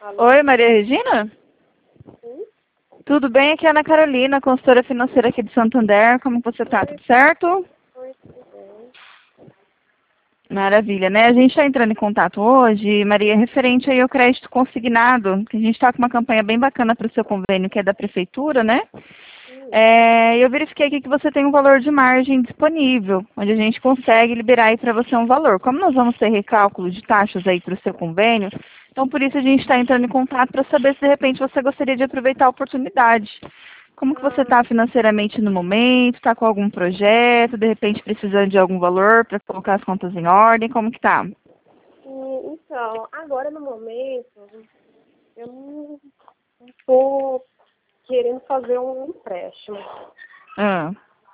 Alô? Oi, Maria Regina? Sim? Tudo bem? Aqui é a Ana Carolina, consultora financeira aqui de Santander. Como que você tá? Tudo certo? Oi, tudo bem? Maravilha, né? A gente está entrando em contato hoje, Maria, referente aí ao crédito consignado, que a gente está com uma campanha bem bacana para o seu convênio, que é da Prefeitura, né? Sim. Eu verifiquei aqui que você tem um valor de margem disponível, onde a gente consegue liberar aí para você um valor. Como nós vamos ter recálculo de taxas aí para o seu convênio, então por isso a gente está entrando em contato para saber se de repente você gostaria de aproveitar a oportunidade. Como que você está financeiramente no momento? Está com algum projeto? De repente precisando de algum valor para colocar as contas em ordem? Como que tá? Então, agora no momento, eu não estou querendo fazer um empréstimo. Ah.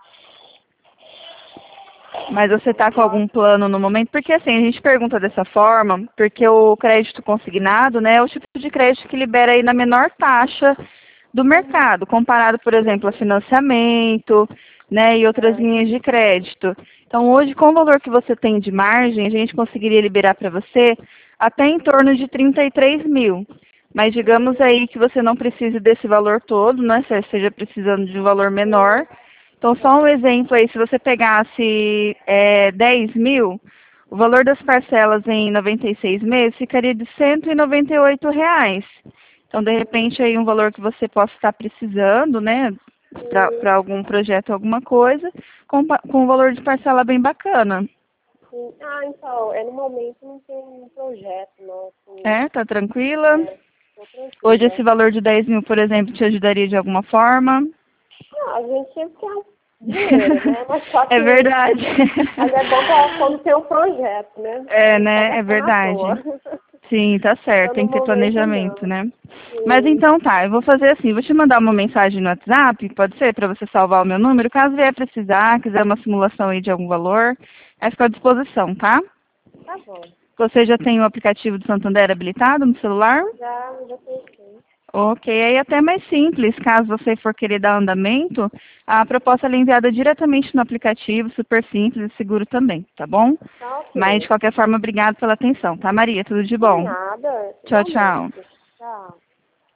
Mas você está com algum plano no momento? Porque assim, a gente pergunta dessa forma, porque o crédito consignado, né, é o tipo de crédito que libera aí na menor taxa do mercado, comparado, por exemplo, a financiamento, né, e outras linhas de crédito. Então, hoje, com o valor que você tem de margem, a gente conseguiria liberar para você até em torno de 33 mil. Mas digamos aí que você não precise desse valor todo, né, se esteja precisando de um valor menor. Então, só um exemplo aí, se você pegasse 10 mil, o valor das parcelas em 96 meses ficaria de R$ 198. Então, de repente, aí um valor que você possa estar precisando, né, para algum projeto, alguma coisa, com um valor de parcela bem bacana. Sim. Então, no momento não tem um projeto, não. Tá tranquila? Tô Hoje tranquila. esse valor de 10 mil, por exemplo, te ajudaria de alguma forma? A gente sempre quer dinheiro, né? Mas só que É verdade. mas é bom quando tem um projeto, né? É, Não tá né? É gastando à toa. verdade. Sim, tá certo. Então, no Tem que ter momento, planejamento, não. né? Mas Sim. então tá, eu vou fazer assim, vou te mandar uma mensagem no WhatsApp, pode ser, para você salvar o meu número, caso vier precisar, quiser uma simulação aí de algum valor, aí fica à disposição, tá? Tá bom. Você já tem o aplicativo do Santander habilitado no celular? Já pensei. Ok, aí até mais simples, caso você for querer dar andamento, a proposta ela é enviada diretamente no aplicativo, super simples e seguro também, tá bom? Tá Mas, de ok. qualquer forma, obrigado pela atenção, tá, Maria? Tudo de Por bom. nada, Tchau, tchau. igualmente. Tchau.